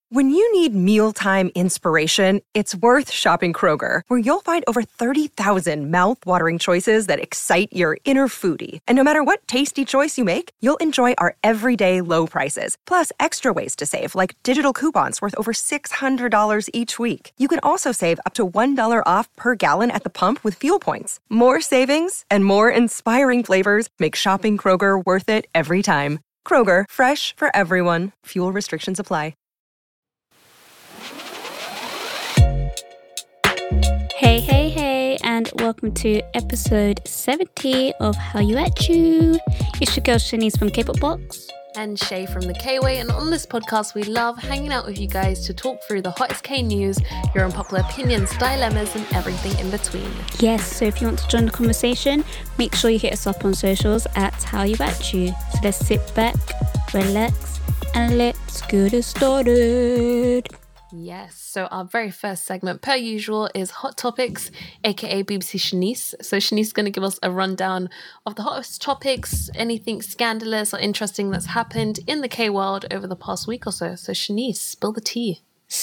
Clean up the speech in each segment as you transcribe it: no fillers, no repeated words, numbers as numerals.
When you need mealtime inspiration, it's worth shopping Kroger, where you'll find over 30,000 mouth-watering choices that excite your inner foodie. And no matter what tasty choice you make, you'll enjoy our everyday low prices, plus extra ways to save, like digital coupons worth over $600 each week. You can also save up to $1 off per gallon at the pump with fuel points. More savings and more inspiring flavors make shopping Kroger worth it every time. Kroger, fresh for everyone. Fuel restrictions apply. Hey, and welcome to episode 70 of How You At You. It's your girl Shanice from K-Pop Box. And Shay from the K-Way, and on this podcast we love hanging out with you guys to talk through the hottest K news, your unpopular opinions, dilemmas, and everything in between. Yes, so if you want to join the conversation, make sure you hit us up on socials at How You At You. So let's sit back, relax, and let's get it started. Yes, so our very first segment, per usual, is Hot Topics, aka BBC Shanice. So Shanice is going to give us a rundown of the hottest topics, anything scandalous or interesting that's happened in the K-world over the past week or so. So Shanice, spill the tea.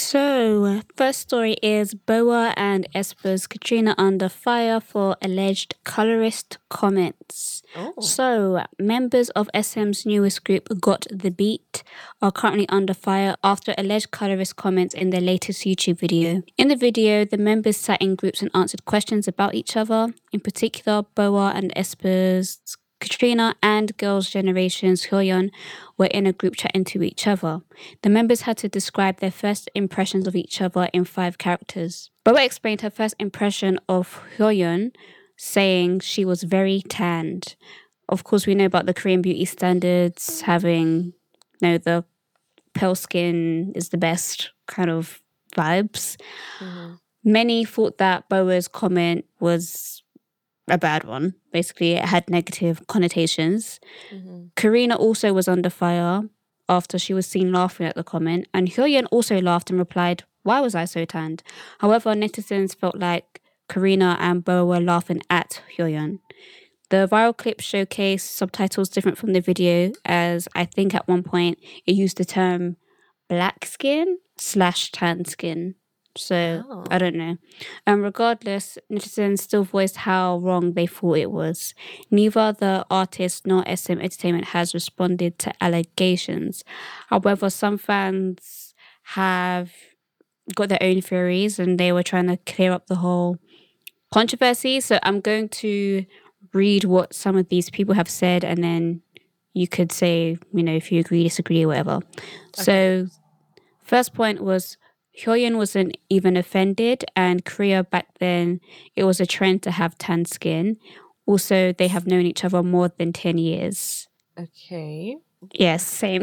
So, first story is BoA and aespa's Katrina under fire for alleged colorist comments. Oh. So, members of SM's newest group, Got the Beat, are currently under fire after alleged colorist comments in their latest YouTube video. In the video, the members sat in groups and answered questions about each other. In particular, BoA and aespa's Katrina and Girls' Generation's Hyoyeon were in a group chatting to each other. The members had to describe their first impressions of each other in 5 characters. BoA explained her first impression of Hyoyeon, saying she was very tanned. Of course, we know about the Korean beauty standards, having, the pale skin is the best kind of vibes. Mm-hmm. Many thought that BoA's comment was a bad one. Basically, it had negative connotations. Mm-hmm. Karina also was under fire after she was seen laughing at the comment, and Hyoyeon also laughed and replied, "Why was I so tanned?" However, netizens felt like Karina and BoA were laughing at Hyoyeon. The viral clip showcased subtitles different from the video, as I think at one point it used the term black skin / tan skin. So, I don't know. Regardless, netizens still voiced how wrong they thought it was. Neither the artist nor SM Entertainment has responded to allegations. However, some fans have got their own theories and they were trying to clear up the whole controversy. So I'm going to read what some of these people have said, and then you could say, if you agree, disagree, or whatever. Okay. So, first point was, Hyoyeon wasn't even offended, and Korea back then, it was a trend to have tan skin. Also, they have known each other more than 10 years. Okay. Yes, same.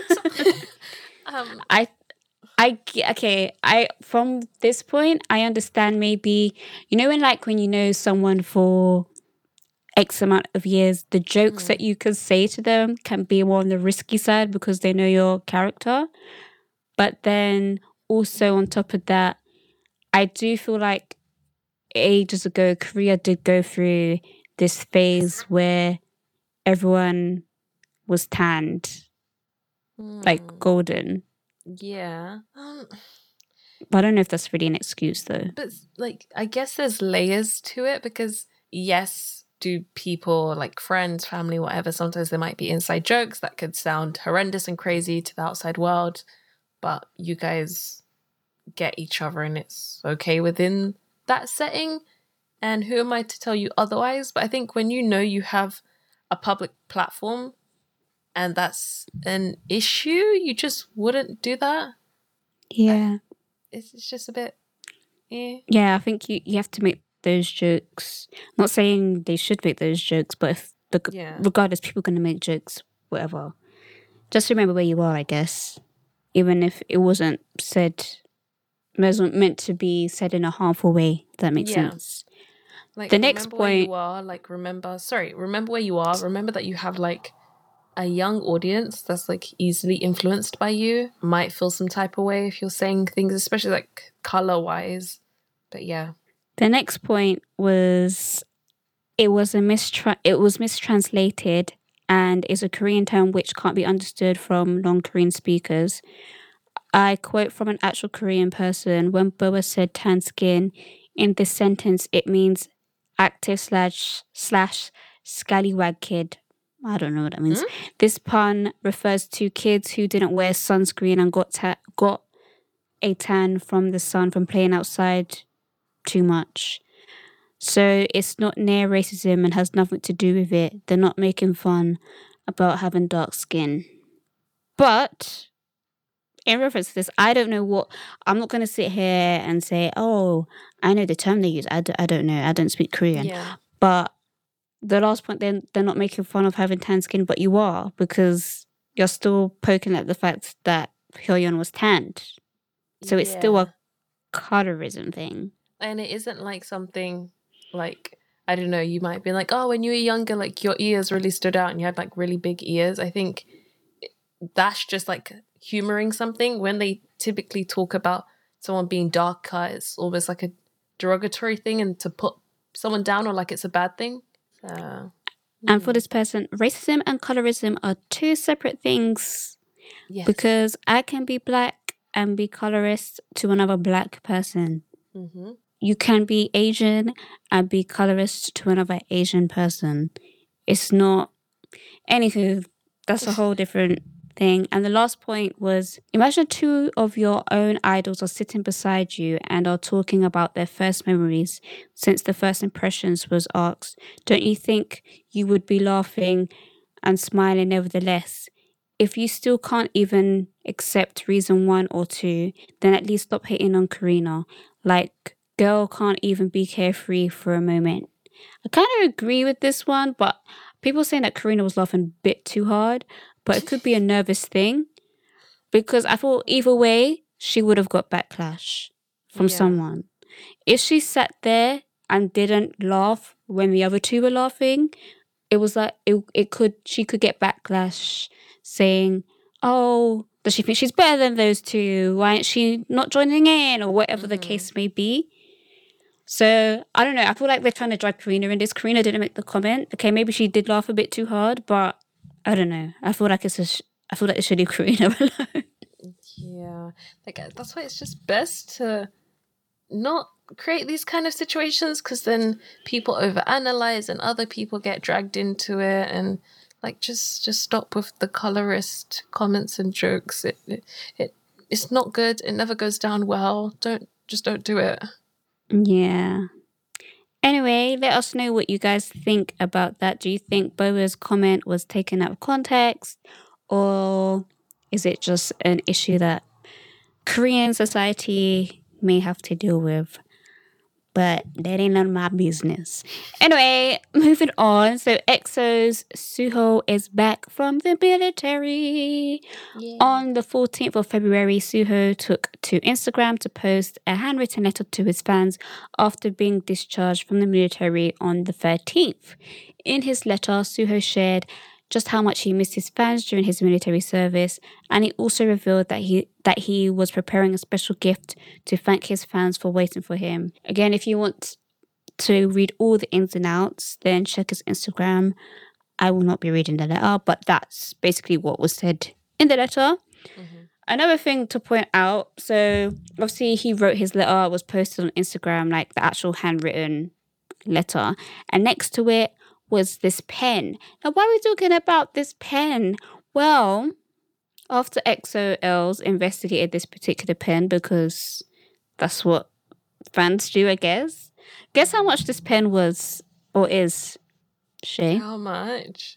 From this point, I understand maybe, when you know someone for X amount of years, the jokes that you could say to them can be more on the risky side because they know your character. But then also on top of that, I do feel like ages ago, Korea did go through this phase where everyone was tanned, like golden. Yeah. But I don't know if that's really an excuse though. But I guess there's layers to it because yes, do people like friends, family, whatever, sometimes there might be inside jokes that could sound horrendous and crazy to the outside world, but you guys get each other and it's okay within that setting, and who am I to tell you otherwise? But I think when you have a public platform and that's an issue, you just wouldn't do that. Yeah. It's just a bit Yeah, I think you have to make those jokes. I'm not saying they should make those jokes, but if regardless, people are going to make jokes, whatever. Just remember where you are, I guess. Even if it wasn't meant to be said in a harmful way, if that makes sense. The next point, where you are, remember where you are. Remember that you have a young audience that's easily influenced by you. Might feel some type of way if you're saying things, especially color wise. But yeah. The next point was it was mistranslated and is a Korean term which can't be understood from non-Korean speakers. I quote from an actual Korean person. When Boa said tan skin, in this sentence, it means active slash scallywag kid. I don't know what that means. This pun refers to kids who didn't wear sunscreen and got a tan from the sun from playing outside too much. So it's not near racism and has nothing to do with it. They're not making fun about having dark skin. But in reference to this, I don't know what... I'm not going to sit here and say, oh, I know the term they use. I don't know. I don't speak Korean. Yeah. But the last point, they're not making fun of having tan skin, but you are, because you're still poking at the fact that Hyoyeon was tanned. So it's still a colorism thing. And it isn't like something like, I don't know, you might be like, oh, when you were younger, like your ears really stood out and you had like really big ears. I think that's just like humoring something. When they typically talk about someone being darker, it's almost like a derogatory thing and to put someone down or like it's a bad thing. And for this person, racism and colorism are two separate things. Yes. Because I can be black and be colorist to another black person. Mm-hmm. You can be Asian and be colorist to another Asian person. It's not... Anywho, that's a whole different thing. And the last point was, imagine two of your own idols are sitting beside you and are talking about their first memories since the first impressions was asked. Don't you think you would be laughing and smiling nevertheless? If you still can't even accept reason 1 or 2, then at least stop hating on Karina. Like, girl can't even be carefree for a moment. I kind of agree with this one, but people saying that Karina was laughing a bit too hard, but it could be a nervous thing, because I thought either way, she would have got backlash from someone. If she sat there and didn't laugh when the other two were laughing, it was like she could get backlash saying, oh, does she think she's better than those two? Why ain't she not joining in? Or whatever the case may be. So, I don't know. I feel like they're trying to drag Karina in this. Karina didn't make the comment. Okay, maybe she did laugh a bit too hard, but I don't know. I feel like I feel like they should leave Karina alone. Yeah. Like, that's why it's just best to not create these kind of situations, because then people overanalyze and other people get dragged into it, and like just stop with the colorist comments and jokes. It's not good. It never goes down well. Don't do it. Yeah. Anyway, let us know what you guys think about that. Do you think Boa's comment was taken out of context, or is it just an issue that Korean society may have to deal with? But that ain't none of my business. Anyway, moving on. So EXO's Suho is back from the military. Yeah. On the 14th of February, Suho took to Instagram to post a handwritten letter to his fans after being discharged from the military on the 13th. In his letter, Suho shared just how much he missed his fans during his military service, and he also revealed that he was preparing a special gift to thank his fans for waiting for him. Again, if you want to read all the ins and outs, then check his Instagram. I will not be reading the letter, but that's basically what was said in the letter. Mm-hmm. Another thing to point out, so obviously he wrote his letter, was posted on Instagram, like the actual handwritten letter, and next to it was this pen. Now, why are we talking about this pen? Well, after EXO-Ls investigated this particular pen, because that's what fans do, I guess. Guess how much this pen was, or is, Shay? How much?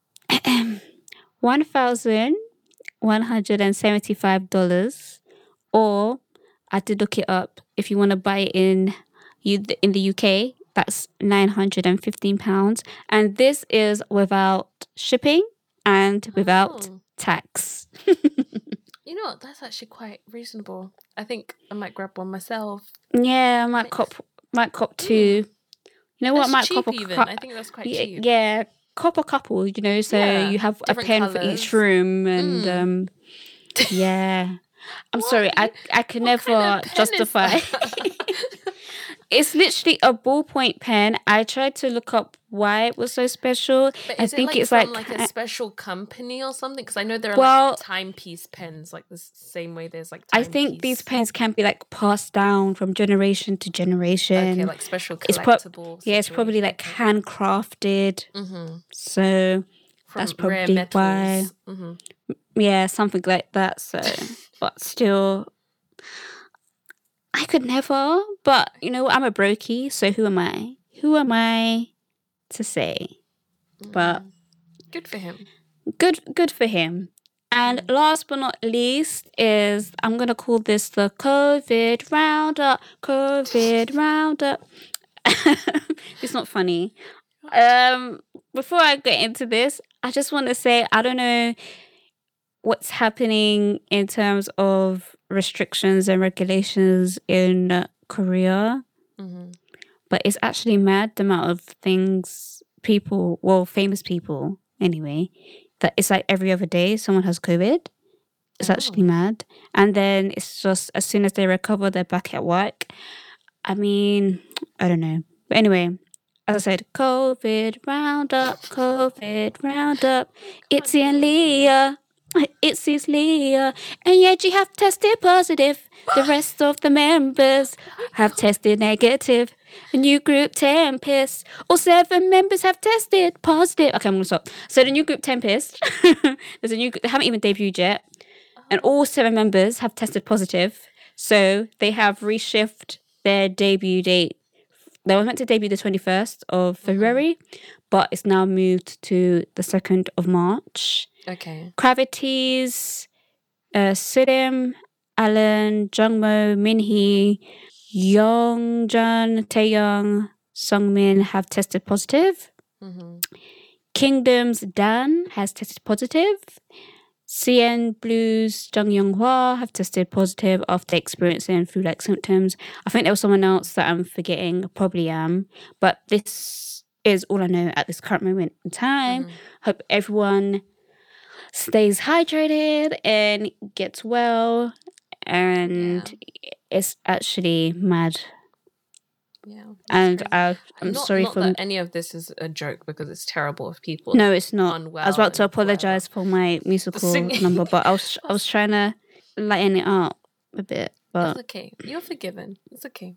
$1,175, or I did look it up. If you want to buy it in the UK, that's £915. And this is without shipping and without tax. You know what? That's actually quite reasonable. I think I might grab one myself. Yeah, I might cop two. You know what? I might cop a even. I think that's quite cheap. Yeah, cop a couple, you know, so you have a pen colours for each room. And yeah. I'm sorry, I can never justify. It's literally a ballpoint pen. I tried to look up why it was so special. But I is think it it's from like a special company or something? Because I know there are well, like timepiece pens, like the same way there's like I think these timepiece. pens can be like passed down from generation to generation. Okay, like special It's collectible. it's probably like handcrafted. So that's From rare probably why. metals. Yeah, something like that. So, but still, I could never. But you know, I'm a brokey, so who am I? Who am I to say? But Good for him. good for him. And last but not least is I'm gonna call this the COVID roundup. COVID roundup. It's not funny. Before I get into this, I just want to say I don't know what's happening in terms of restrictions and regulations in Korea, but it's actually mad the amount of things people, well, famous people anyway, that it's like every other day someone has COVID. It's actually mad. And then it's just as soon as they recover, they're back at work. I mean, I don't know. But anyway, as I said, COVID roundup, COVID roundup. It's in Leah. It's his Leah. And yet you have tested positive. The rest of the members have tested negative. A new group Tempest. All 7 members have tested positive. Okay, I'm going to stop. So the new group Tempest, there's a new group, they haven't even debuted yet. And all 7 members have tested positive. So they have reshifted their debut date. They were meant to debut the 21st of February, but it's now moved to the 2nd of March. Okay. Gravities, Sirim, Alan, Jungmo, Minhee, Youngjan, Taeyong, Sungmin have tested positive. Kingdom's Dan has tested positive. CN Blues, Jung Young-hwa have tested positive after experiencing flu-like symptoms. I think there was someone else that I'm forgetting. I probably am. But this is all I know at this current moment in time. Hope everyone stays hydrated and gets well. And it's actually mad. Yeah. And I'm sorry not for that any of this is a joke, because it's terrible if people No, it's not. unwell. I was about to and apologize for my musical number, but I was trying to lighten it up a bit. But It's okay. You're forgiven. It's okay.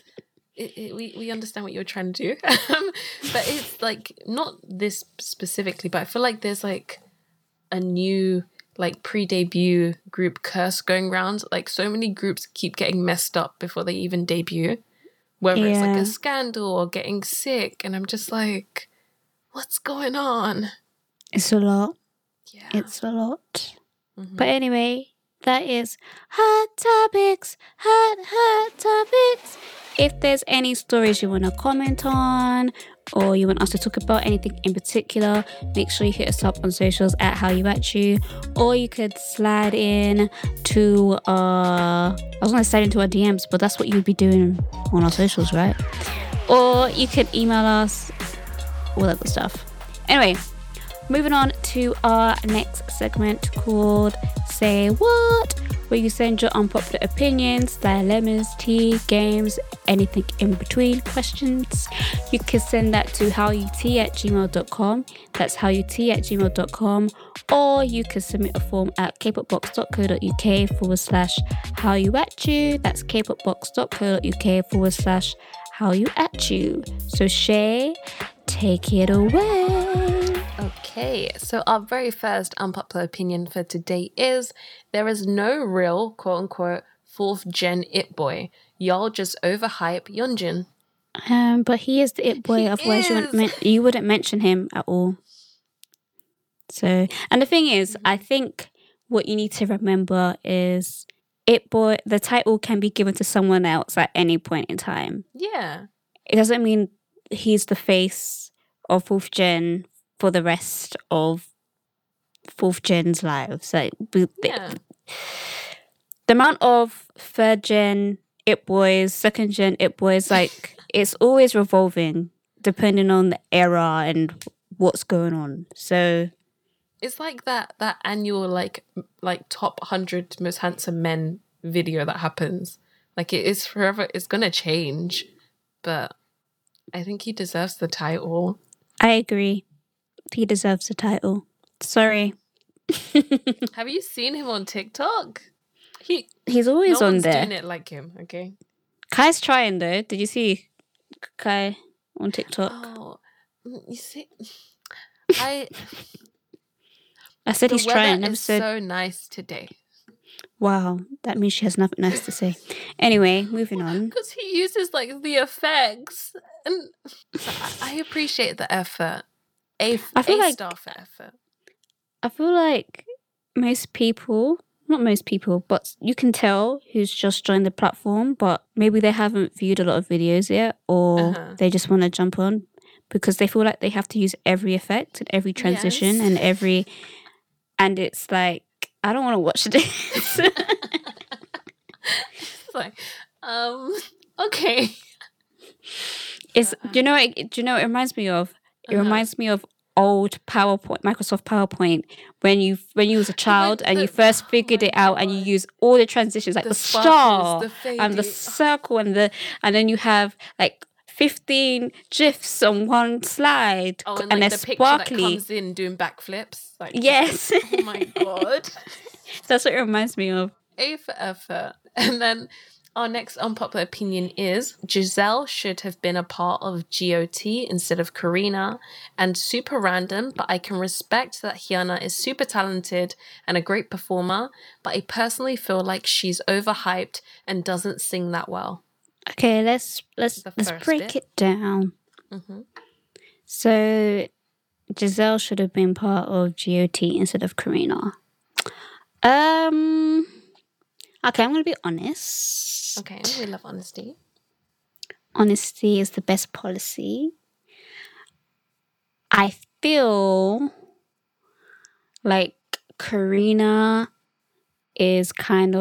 We understand what you're trying to do. But it's like not this specifically, but I feel like there's like a new like pre-debut group curse going around. Like so many groups keep getting messed up before they even debut. Whether it's like a scandal or getting sick, and I'm just like, what's going on? It's a lot. Yeah. It's a lot. But anyway, that is Hot Topics. Hot Topics. If there's any stories you want to comment on or you want us to talk about anything in particular, make sure you hit us up on socials at HowYouAtYou, or you could slide in to I was going to slide into our DMs, but that's what you'd be doing on our socials, right? Or you could email us, all that good stuff. Anyway, moving on to our next segment called Say What, where you send your unpopular opinions, dilemmas, tea, games, anything in between, questions. You can send that to howyoutea@gmail.com. That's howyoutea@gmail.com. Or you can submit a form at kpopbox.co.uk/howyouatYou. That's kpopbox.co.uk/howyouatYou. So Shay, take it away. Okay, so our very first unpopular opinion for today is there is no real quote-unquote 4th gen it boy. Y'all just overhype Yeonjun. But he is the it boy, otherwise you wouldn't mention him at all. So, and the thing is, I think what you need to remember is it boy, the title can be given to someone else at any point in time. Yeah. It doesn't mean he's the face of 4th gen for the rest of 4th gen's lives. Like, the amount of 3rd gen it boys, 2nd gen it boys, like, it's always revolving depending on the era and what's going on. So it's like that annual like top 100 most handsome men video that happens. Like, it is forever. It's gonna change. but I think he deserves the title. I agree. He deserves the title. Sorry. Have you seen him on TikTok? He's always no on one's there. doing it like him, okay? Kai's trying though. Did you see Kai on TikTok? Oh, you see, I said he's trying. The Never weather is said. so nice today. Wow, that means she has nothing nice to say. Anyway, moving on. Because he uses like the effects, and I appreciate the effort. I feel like star for effort. I feel like most people, not most people, but you can tell who's just joined the platform, but maybe they haven't viewed a lot of videos yet, or they just want to jump on because they feel like they have to use every effect and every transition and it's like, I don't want to watch this. It's like, okay. Do you know what it reminds me of? It reminds me of old PowerPoint, Microsoft PowerPoint, when you was a child and you first figured it out and you use all the transitions, like the star and the circle and then you have like 15 GIFs on one slide, and they're the sparkly. Picture that comes in doing backflips. Like, yes. Oh my god. That's what it reminds me of. A for effort. And then our next unpopular opinion is Giselle should have been a part of GOT instead of Karina, and super random, but I can respect that Hyuna is super talented and a great performer, but I personally feel like she's overhyped and doesn't sing that well. Okay, let's break it down. So Giselle should have been part of GOT instead of Karina. Okay, I'm gonna be honest. Okay, we love honesty. Honesty is the best policy. I feel like Karina is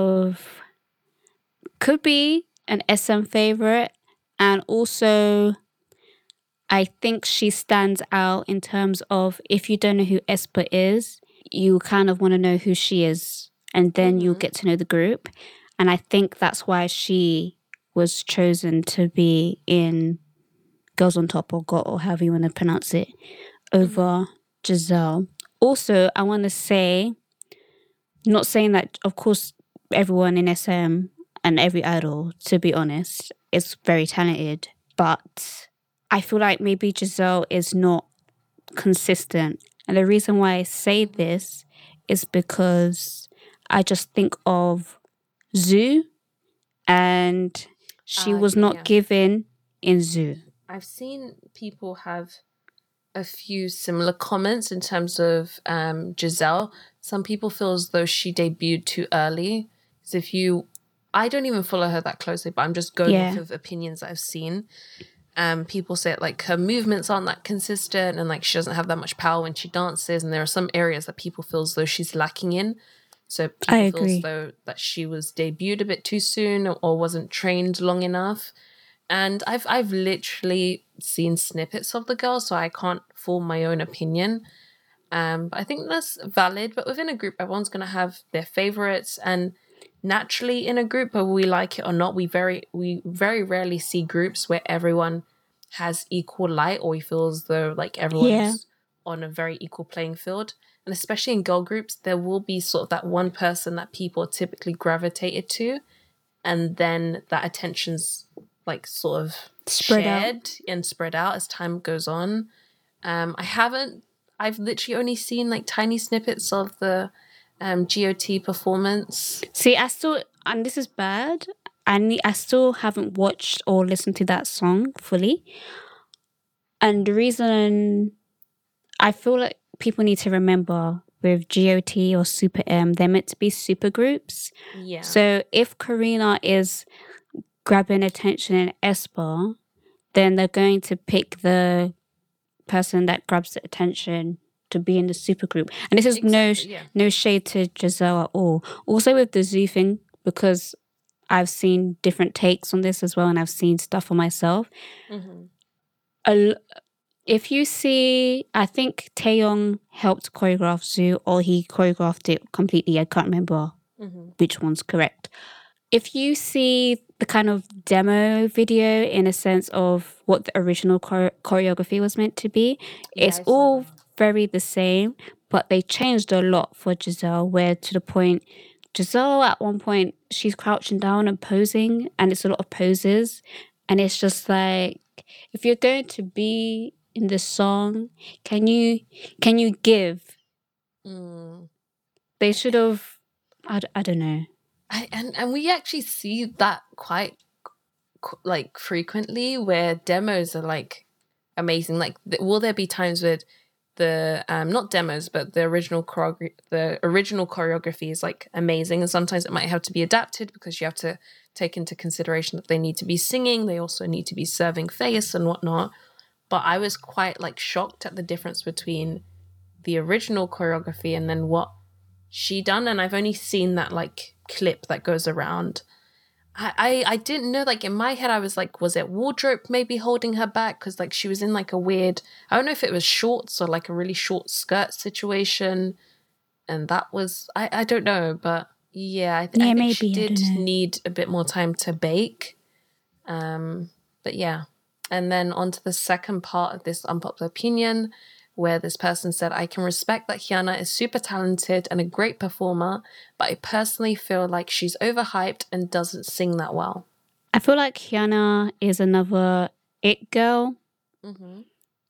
could be an SM favorite, and also I think she stands out in terms of, if you don't know who aespa is, you kind of want to know who she is, and then you'll get to know the group. And I think that's why she was chosen to be in Girls on Top, or GOT, or however you want to pronounce it, over Giselle. Also, I want to say, not saying that, of course, everyone in SM and every idol, to be honest, is very talented, but I feel like maybe Giselle is not consistent. And the reason why I say this is because I just think of Zoo, and she was not given in Zoo. I've seen people have a few similar comments in terms of Giselle. Some people feel as though she debuted too early. Because I don't even follow her that closely, but I'm just going off of opinions that I've seen. People say like her movements aren't that consistent, and like she doesn't have that much power when she dances, and there are some areas that people feel as though she's lacking in. So people feel as though that she was debuted a bit too soon or wasn't trained long enough. And I've literally seen snippets of the girl, so I can't form my own opinion. But I think that's valid. But within a group, everyone's gonna have their favorites, and naturally in a group, whether we like it or not, we very rarely see groups where everyone has equal light, or we feel as though like everyone's on a very equal playing field. And especially in girl groups, there will be sort of that one person that people are typically gravitated to, and then that attention's like sort of spread out as time goes on. I've literally only seen like tiny snippets of the GOT performance. See, I still, and this is bad, I still haven't watched or listened to that song fully. And the reason I feel like people need to remember with GOT or Super M, they're meant to be super groups. Yeah. So if Karina is grabbing attention in aespa, then they're going to pick the person that grabs the attention to be in the super group. And this is no shade to Giselle at all. Also with the Zoo thing, because I've seen different takes on this as well, and I've seen stuff for myself. If you see, I think Taeyong helped choreograph Zoo, or he choreographed it completely. I can't remember which one's correct. if you see the kind of demo video in a sense of what the original choreography was meant to be, it's I saw all that. very the same, but they changed a lot for Giselle, where to the point, Giselle at one point, she's crouching down and posing, and it's a lot of poses. And it's just like, if you're going to be in the song, can you give? Mm. They should have, I don't know. And we actually see that quite like frequently, where demos are like amazing. Like, will there be times where the not demos but the original choreography is like amazing, and sometimes it might have to be adapted because you have to take into consideration that they need to be singing, they also need to be serving face and whatnot. But I was quite like shocked at the difference between the original choreography and then what she done. And I've only seen that like clip that goes around. I didn't know, like in my head I was like, was it wardrobe maybe holding her back? Because like she was in like a weird, I don't know if it was shorts or like a really short skirt situation, and that was, I don't know, but yeah, I think maybe, she I did don't know. need a bit more time to bake. But yeah. And then on to the second part of this unpopular opinion, where this person said, I can respect that Hyuna is super talented and a great performer, but I personally feel like she's overhyped and doesn't sing that well. I feel like Hyuna is another it girl. Mm-hmm.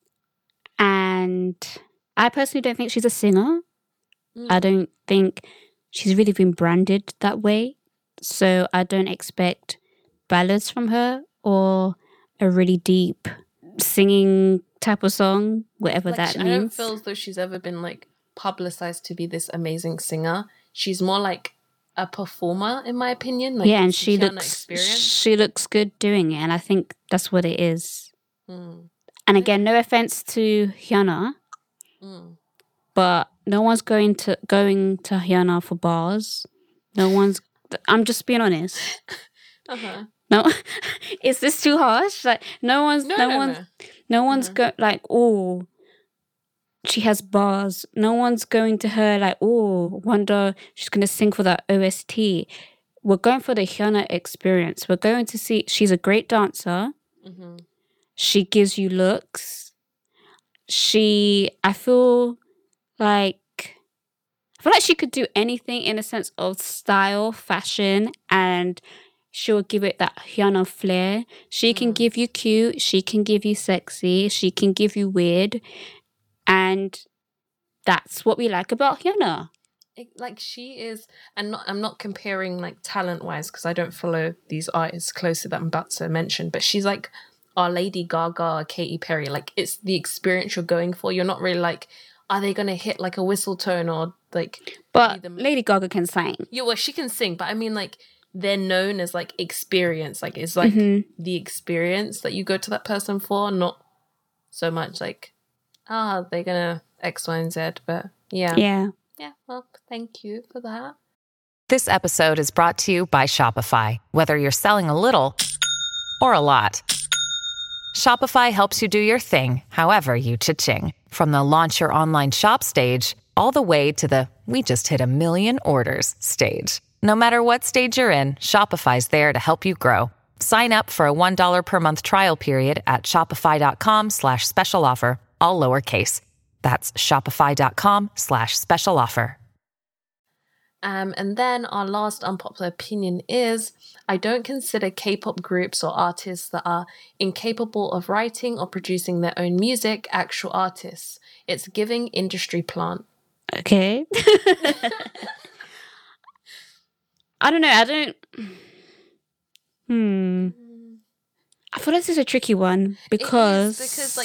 And I personally don't think she's a singer. Mm. I don't think she's really been branded that way. So I don't expect ballads from her or a really deep singing type of song, whatever Like, that I don't means. feel as though she's ever been like publicized to be this amazing singer. She's more like a performer, in my opinion. Like, yeah, and it's the she Hyuna looks experience. she looks good doing it, and I think that's what it is. Mm. And again, no offense to Hyuna, but no one's going to Hyuna for bars. No one's. I'm just being honest. Uh-huh. No, is this too harsh? Like no one's like, oh, she has bars. No one's going to her like, oh, wonder she's gonna sing for that OST. We're going for the Hyuna experience. We're going to see. She's a great dancer. Mm-hmm. She gives you looks. I feel like she could do anything in a sense of style, fashion, and she'll give it that Hyuna flair. She can give you cute, she can give you sexy, she can give you weird, and that's what we like about Hyuna. Like, she is, and I'm not comparing like talent wise because I don't follow these artists closely that I'm about to mention, but she's like our Lady Gaga, Katy Perry. Like, it's the experience you're going for. You're not really like, are they gonna hit like a whistle tone or like? But Lady Gaga can sing. Yeah, well, she can sing, but I mean, like, they're known as like experience. Like, it's like the experience that you go to that person for, not so much like, they're gonna X, Y, and Z. But yeah. Yeah, well, thank you for that. This episode is brought to you by Shopify. Whether you're selling a little or a lot, Shopify helps you do your thing, however you cha-ching. From the launch your online shop stage, all the way to the we just hit 1 million orders stage. No matter what stage you're in, Shopify's there to help you grow. Sign up for a $1 per month trial period at shopify.com/special offer, all lowercase. That's shopify.com/special offer. And then our last unpopular opinion is, I don't consider K-pop groups or artists that are incapable of writing or producing their own music actual artists. It's giving industry plant. Okay. I don't know. I feel like this is a tricky one because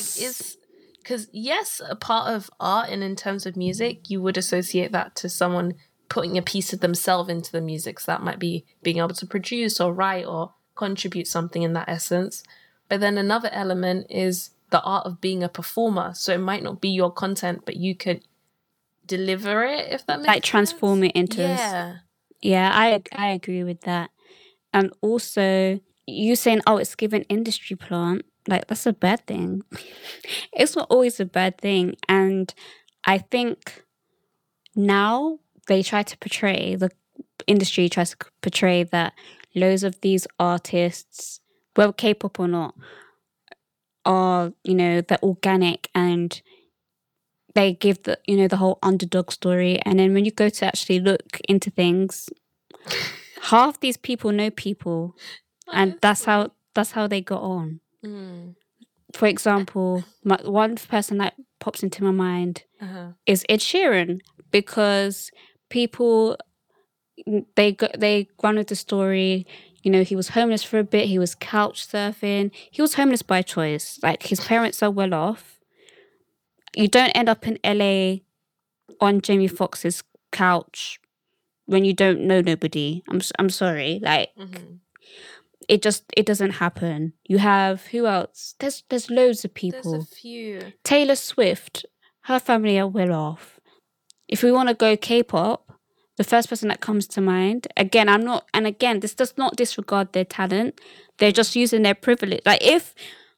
yes, a part of art and in terms of music, you would associate that to someone putting a piece of themselves into the music. So that might be being able to produce or write or contribute something in that essence. But then another element is the art of being a performer. So it might not be your content, but you could deliver it, if that makes sense. Like transform it into... Yeah, I agree with that. And also, you saying, oh, it's given industry plant, like, that's a bad thing. It's not always a bad thing. And I think now the industry tries to portray that, loads of these artists, whether K-pop or not, are, they're organic and they give the whole underdog story. And then when you go to actually look into things, half these people know people, and that's how they got on. For example, one person that pops into my mind is Ed Sheeran, because people they run with the story. He was homeless for a bit. He was couch surfing. He was homeless by choice. Like, his parents are well off. You don't end up in LA on Jamie Foxx's couch when you don't know nobody. I'm sorry. Like, it doesn't happen. You have, who else? There's loads of people. There's a few. Taylor Swift, her family are well off. If we want to go K-pop, the first person that comes to mind, again, this does not disregard their talent. They're just using their privilege. Like, if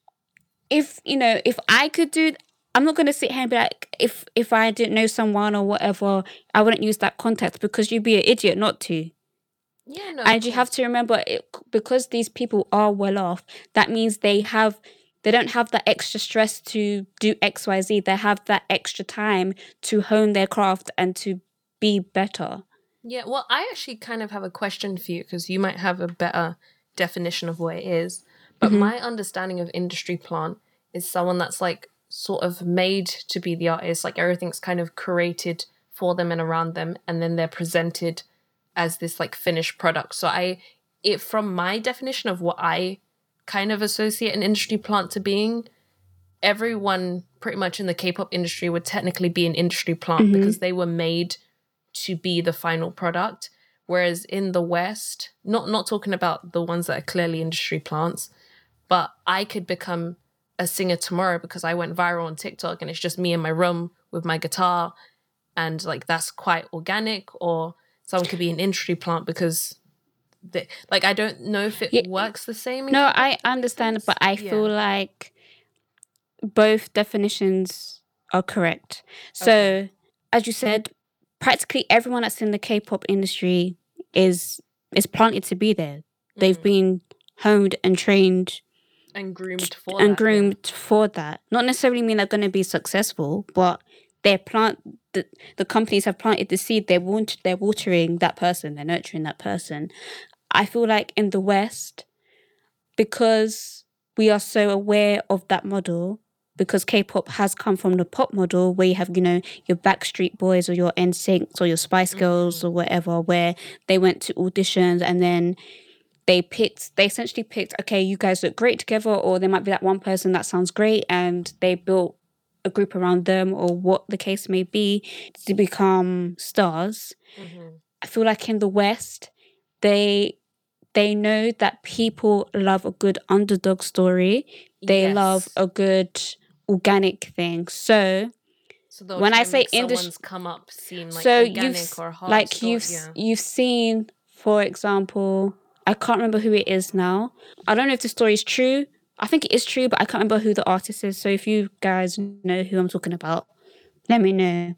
I could do, I'm not going to sit here and be like, if I didn't know someone or whatever, I wouldn't use that context, because you'd be an idiot not to. Yeah, no. And you have to remember, because these people are well off, that means they don't have that extra stress to do XYZ. They have that extra time to hone their craft and to be better. Yeah, well, I actually kind of have a question for you, because you might have a better definition of what it is. But my understanding of industry plant is someone that's like sort of made to be the artist. Like, everything's kind of created for them and around them, and then they're presented as this like finished product. So from my definition of what I kind of associate an industry plant to being, everyone pretty much in the K-pop industry would technically be an industry plant because they were made to be the final product. Whereas in the West, not talking about the ones that are clearly industry plants, but I could become a singer tomorrow because I went viral on TikTok and it's just me in my room with my guitar, and like, that's quite organic. Or someone could be an industry plant because I don't know if it works the same. No, I understand, but I feel like both definitions are correct. So, as you said, practically everyone that's in the K-pop industry is planted to be there. They've been honed and trained and groomed for that. Not necessarily mean they're going to be successful, but the companies have planted the seed. They're watering that person. They're nurturing that person. I feel like in the West, because we are so aware of that model, because K-pop has come from the pop model where you have, your Backstreet Boys or your NSYNC or your Spice Girls or whatever, where they went to auditions and then they essentially picked, okay, you guys look great together, or there might be that one person that sounds great, and they built a group around them, or what the case may be, to become stars. I feel like in the West, they know that people love a good underdog story. They love a good organic thing. So when I say industry, someone's come up seem like so organic or hard. Like, you've seen, for example, I can't remember who it is now. I don't know if the story is true. I think it is true, but I can't remember who the artist is. So if you guys know who I'm talking about, let me know.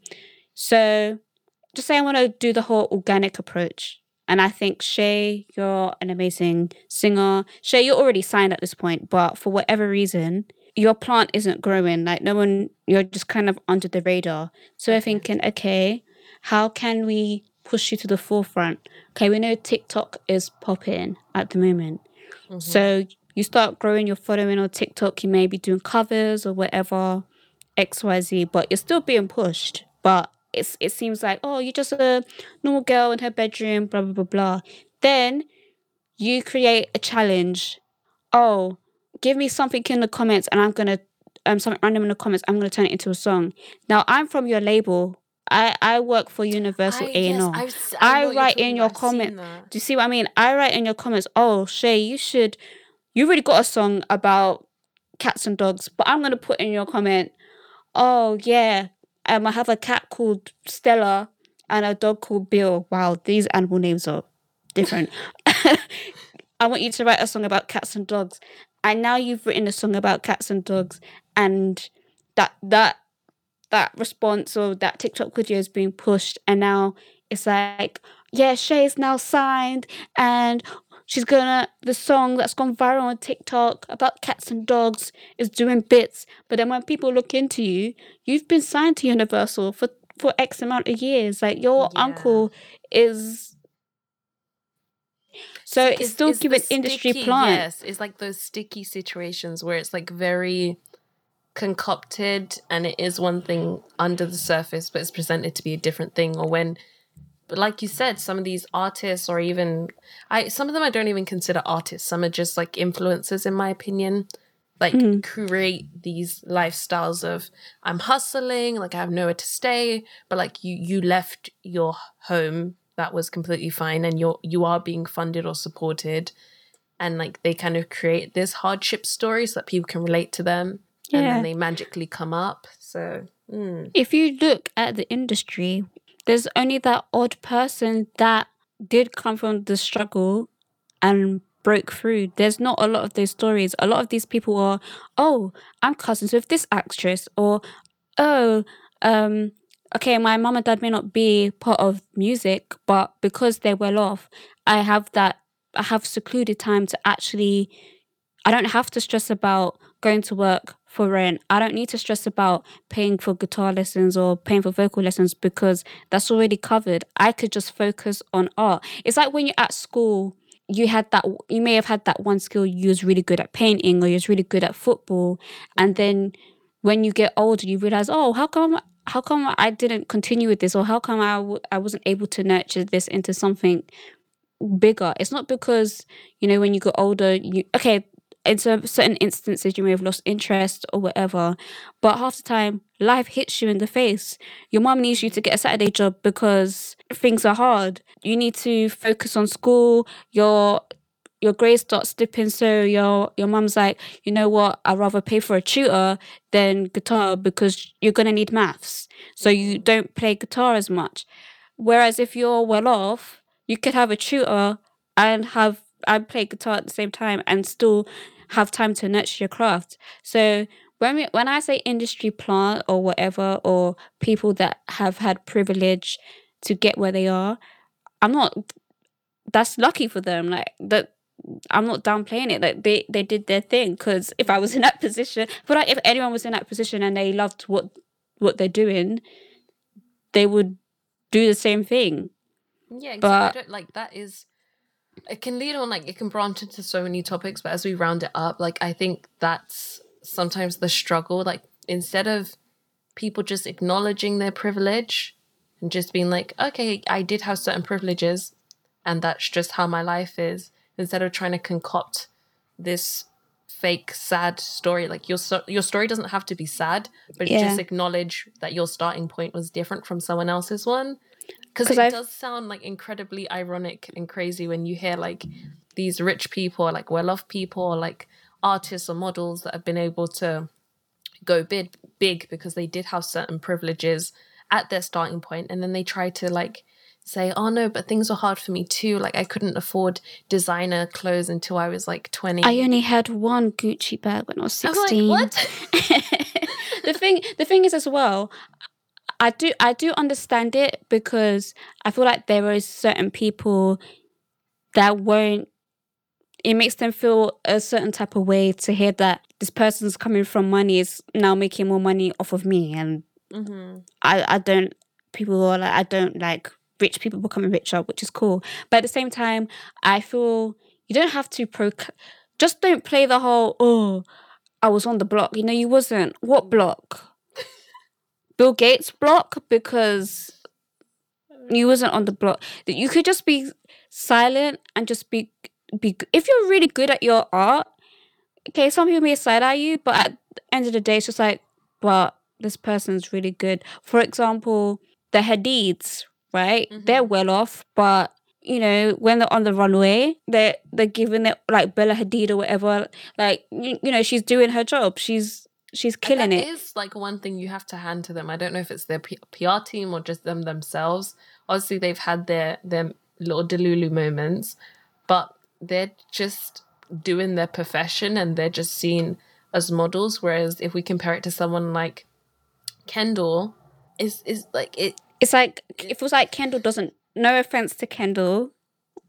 So just say I want to do the whole organic approach. And I think, Shay, you're an amazing singer. Shay, you're already signed at this point, but for whatever reason, your plant isn't growing. Like, you're just kind of under the radar. So I'm thinking, okay, how can we push you to the forefront? Okay, we know TikTok is popping at the moment. So you start growing your following on TikTok. You may be doing covers or whatever, XYZ, but you're still being pushed. But it seems like, oh, you're just a normal girl in her bedroom, blah, blah, blah, blah. Then you create a challenge. Oh, give me something in the comments and I'm going to, something random in the comments, I'm going to turn it into a song. Now, I'm from your label. I work for Universal A&R. I write in your comment. Do you see what I mean? I write in your comments, oh, Shay, you already got a song about cats and dogs, but I'm going to put in your comment, oh, yeah, I have a cat called Stella and a dog called Bill. Wow, these animal names are different. I want you to write a song about cats and dogs. And now you've written a song about cats and dogs, and that response or that TikTok video is being pushed, and now it's like, yeah, Shay's now signed, and the song that's gone viral on TikTok about cats and dogs is doing bits. But then when people look into you, you've been signed to Universal for X amount of years. Like, your uncle is... So See, it's still the giving industry plant. Yes, it's like those sticky situations where it's like very concocted and it is one thing under the surface, but it's presented to be a different thing. Or when, but like you said, some of these artists, or even some of them I don't even consider artists. Some are just like influencers, in my opinion. Like create these lifestyles of, I'm hustling, like I have nowhere to stay, but like you left your home that was completely fine, and you are being funded or supported, and like they kind of create this hardship story so that people can relate to them, and then they magically come up. So if you look at the industry, there's only that odd person that did come from the struggle and broke through. There's not a lot of those stories. A lot of these people are, oh, I'm cousins with this actress, or oh, okay, my mum and dad may not be part of music, but because they're well off, I have secluded time to actually, I don't have to stress about going to work for rent. I don't need to stress about paying for guitar lessons or paying for vocal lessons because that's already covered. I could just focus on art. It's like when you're at school, you may have had that one skill. You was really good at painting, or you was really good at football, and then when you get older, you realize, oh, how come I didn't continue with this, or how come I wasn't able to nurture this into something bigger? It's not because, when you get older, in certain instances you may have lost interest or whatever, but half the time life hits you in the face. Your mum needs you to get a Saturday job because things are hard. You need to focus on school. Your grades start slipping, so your mum's like, you know what, I'd rather pay for a tutor than guitar because you're gonna need maths, so you don't play guitar as much. Whereas if you're well off, you could have a tutor and play guitar at the same time and still have time to nurture your craft. So when I say industry plant or whatever, or people that have had privilege to get where they are, that's lucky for them. Like, that, I'm not downplaying it. Like, they did their thing, because if I was in that position, but like if anyone was in that position and they loved what they're doing, they would do the same thing. Yeah, exactly. But I don't, like, that is, it can lead on, like, it can branch into so many topics, but as we round it up, like, I think that's sometimes the struggle. Like, instead of people just acknowledging their privilege and just being like, okay, I did have certain privileges and that's just how my life is, instead of trying to concoct this fake sad story. Like, your story doesn't have to be sad, but just acknowledge that your starting point was different from someone else's one. Because it does sound like incredibly ironic and crazy when you hear like these rich people, or like well-off people, or like artists or models that have been able to go big because they did have certain privileges at their starting point, and then they try to like say, oh no, but things were hard for me too. Like, I couldn't afford designer clothes until I was like 20. I only had one Gucci bag when I was 16. I'm like, what? The thing is as well, I do understand it, because I feel like there is certain people that won't, it makes them feel a certain type of way to hear that this person's coming from money is now making more money off of me. And I don't like rich people becoming richer, which is cool. But at the same time, I feel you don't have to just don't play the whole, oh, I was on the block. You wasn't. What block? Bill Gates block? Because you wasn't on the block. You could just be silent and just be if you're really good at your art. Okay, some people may side eye you, but at the end of the day, it's just like, but this person's really good. For example, the Hadids, right? They're well off, but when they're on the runway, they're giving it, like Bella Hadid or whatever. Like, she's doing her job. She's killing it. That is like one thing you have to hand to them. I don't know if it's their PR team or just them themselves. Obviously, they've had their little Delulu moments, but they're just doing their profession and they're just seen as models. Whereas if we compare it to someone like Kendall, is like it. It's like, it feels like Kendall doesn't. No offense to Kendall,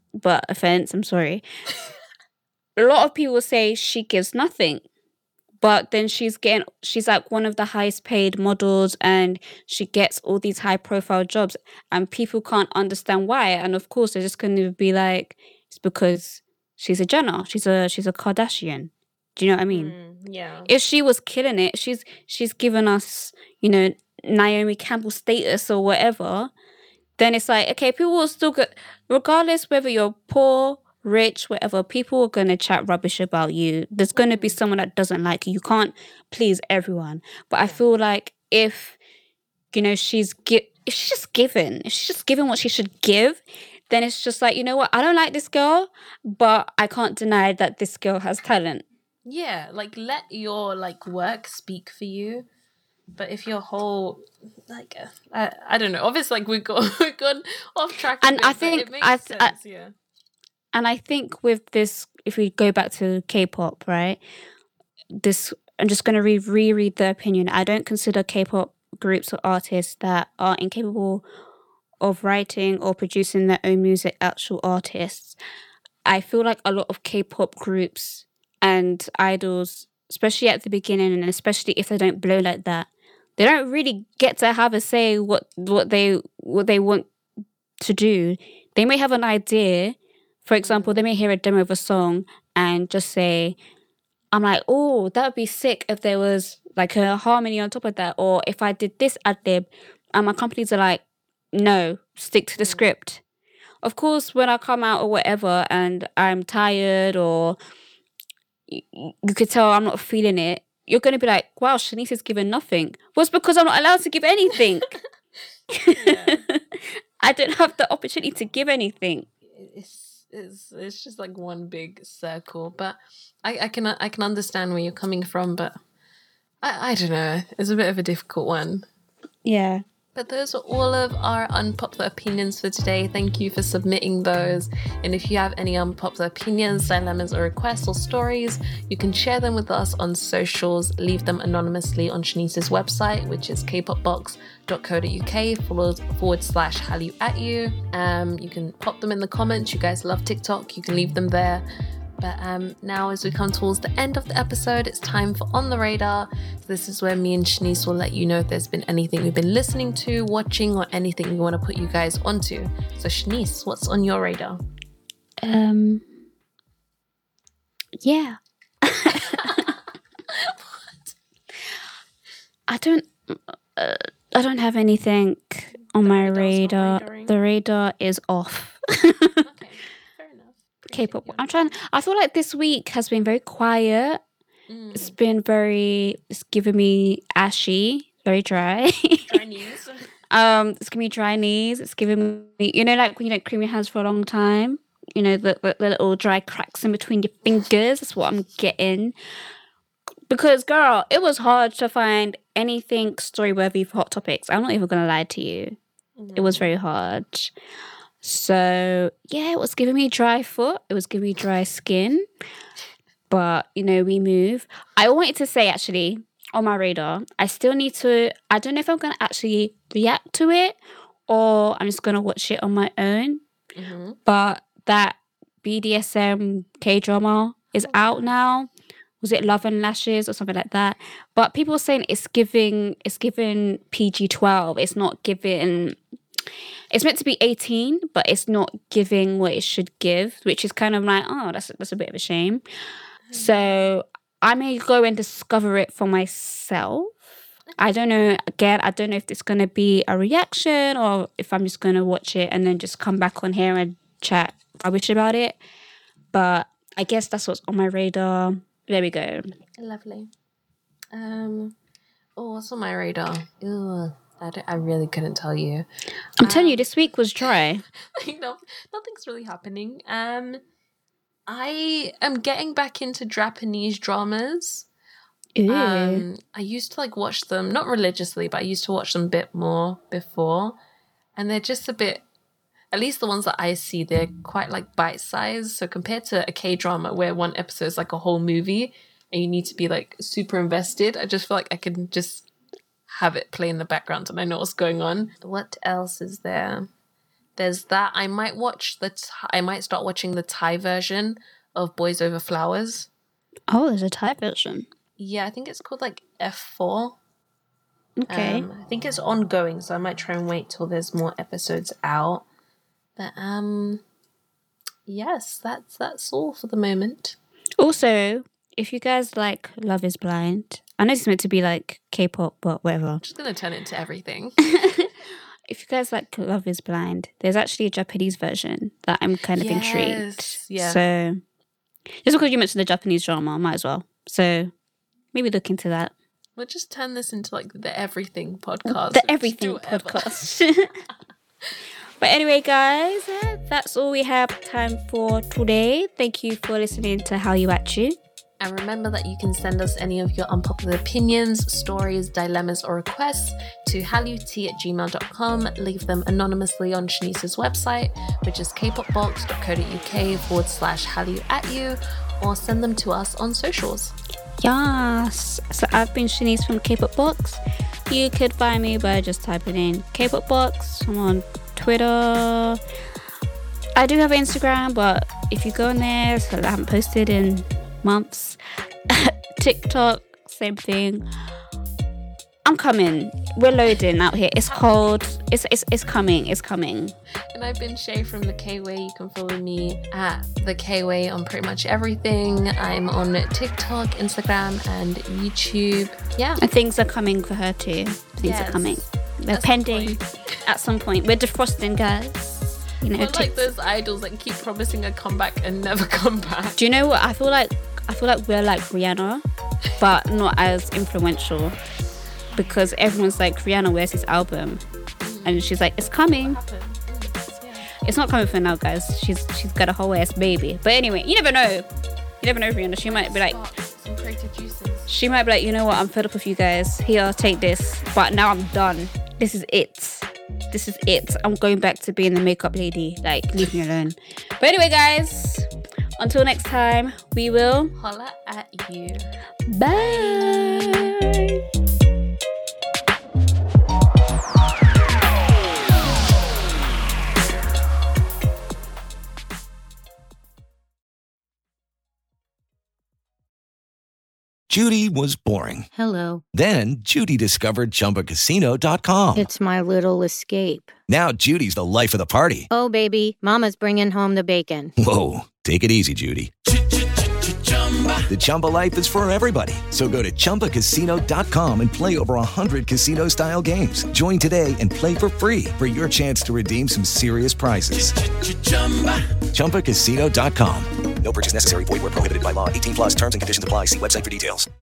but offense, I'm sorry. A lot of people say she gives nothing. But then she's like one of the highest paid models, and she gets all these high profile jobs, and people can't understand why. And of course, they're just going to be like, it's because she's a Jenner, she's a Kardashian. Do you know what I mean? Yeah. If she was killing it, she's given us, Naomi Campbell status or whatever. Then it's like, okay, people will still get, regardless whether you're poor, rich, whatever, people are going to chat rubbish about you. There's going to be someone that doesn't like you. You can't please everyone. But I feel like if she's just given what she should give, then it's just like, you know what, I don't like this girl, but I can't deny that this girl has talent. Yeah, like let your work speak for you. But if your whole I don't know, obviously we've gone off track. And I think it makes sense. Yeah. And I think with this, if we go back to K-pop, right? I'm just going to reread the opinion. I don't consider K-pop groups or artists that are incapable of writing or producing their own music actual artists. I feel like a lot of K-pop groups and idols, especially at the beginning, and especially if they don't blow like that, they don't really get to have a say what they want to do. They may have an idea. For example, they may hear a demo of a song and just say, I'm like, oh, that would be sick if there was like a harmony on top of that. Or if I did this ad-lib, and my companies are like, no, stick to the script. Of course, when I come out or whatever and I'm tired or you could tell I'm not feeling it, you're going to be like, wow, Shanice is giving nothing. Well, it's because I'm not allowed to give anything. I don't have the opportunity to give anything. It's just like one big circle, but I can understand where you're coming from, but I don't know, it's a bit of a difficult one. Yeah. But those are all of our unpopular opinions for today. Thank you for submitting those. And if you have any unpopular opinions, dilemmas, or requests or stories, you can share them with us on socials. Leave them anonymously on Shanice's website, which is kpopbox.co.uk/HallYouAtYou. You can pop them in the comments. You guys love TikTok. You can leave them there. But now as we come towards the end of the episode, it's time for On the Radar. So this is where me and Shanice will let you know if there's been anything we've been listening to, watching, or anything we want to put you guys onto. So Shanice, what's on your radar? Yeah. What? I don't have anything on my radar. The radar is off. Okay. K-pop. I feel like this week has been very quiet. It's giving me ashy, very dry. Dry news. It's giving me dry knees. It's giving me, like when you don't cream your hands for a long time, the little dry cracks in between your fingers. That's what I'm getting. Because, girl, it was hard to find anything story-worthy for Hot Topics. I'm not even going to lie to you. It was very hard. So, yeah, it was giving me dry foot. It was giving me dry skin. But, we move. I wanted to say, actually, on my radar, I still need to... I don't know if I'm going to actually react to it or I'm just going to watch it on my own. Mm-hmm. But that BDSM K-drama is out now. Was it Love and Lashes or something like that? But people are saying it's giving PG-12. It's not giving... It's meant to be 18, but it's not giving what it should give, which is kind of like, oh, that's a bit of a shame. So I may go and discover it for myself. I don't know. Again, I don't know if it's going to be a reaction or if I'm just going to watch it and then just come back on here and chat rubbish about it. But I guess that's what's on my radar. There we go. Lovely. What's on my radar? Ew. I really couldn't tell you. I'm telling you, this week was dry. Nothing's really happening. I am getting back into Japanese dramas. Ooh. I used to watch them, not religiously, but I used to watch them a bit more before. And they're just a bit, at least the ones that I see, they're quite bite-sized. So compared to a K-drama where one episode is like a whole movie and you need to be super invested, I just feel like I can just have it play in the background and I know what's going on. What else is there? There's that. I might start watching the Thai version of Boys Over Flowers. Oh, there's a Thai version. Yeah, I think it's called like F4. Okay. I think it's ongoing, so I might try and wait till there's more episodes out. But yes, that's all for the moment. Also, if you guys like Love is Blind, I know it's meant to be like K-pop, but whatever. I'm just gonna turn it into everything. If you guys like Love is Blind, there's actually a Japanese version that I'm kind of intrigued. Yeah. So, just because you mentioned the Japanese drama, might as well. So, maybe look into that. We'll just turn this into like the everything podcast. The everything podcast. But anyway, guys, that's all we have time for today. Thank you for listening to How You At You. And remember that you can send us any of your unpopular opinions, stories, dilemmas, or requests to hallut@gmail.com. Leave them anonymously on Shanice's website, which is kpopbox.co.uk/hallutatyu, or send them to us on socials. Yes. So I've been Shanice from K-Pop Box. You could find me by just typing in K-Pop Box. I'm on Twitter. I do have an Instagram, but if you go in there, so I haven't posted in months. TikTok, same thing. I'm coming. We're loading out here. It's cold. It's coming. It's coming. And I've been Shay from The K-Way. You can follow me at The K-Way on pretty much everything. I'm on TikTok, Instagram, and YouTube. Yeah. And things are coming for her too. Things are coming. They're pending at some point. We're defrosting, guys. You know, we're like those idols that keep promising a comeback and never come back. Do you know what? I feel like we're like Rihanna, but not as influential. Because everyone's like, Rihanna, where's his album? And she's like, it's coming. It's not coming for now, guys. She's got a whole ass baby. But anyway, you never know. You never know, Rihanna. She might be like, some creative juices. She might be like, you know what? I'm fed up with you guys. Here, take this. But now I'm done. This is it. I'm going back to being the makeup lady. Like, leave me alone. But anyway, guys, until next time, we will holla at you. Bye. Judy was boring. Hello. Then Judy discovered ChumbaCasino.com. It's my little escape. Now Judy's the life of the party. Oh, baby, mama's bringing home the bacon. Whoa, take it easy, Judy. The Chumba life is for everybody. So go to ChumbaCasino.com and play over 100 casino-style games. Join today and play for free for your chance to redeem some serious prizes. ChumbaCasino.com. No purchase necessary. Void where prohibited by law. 18+ terms and conditions apply. See website for details.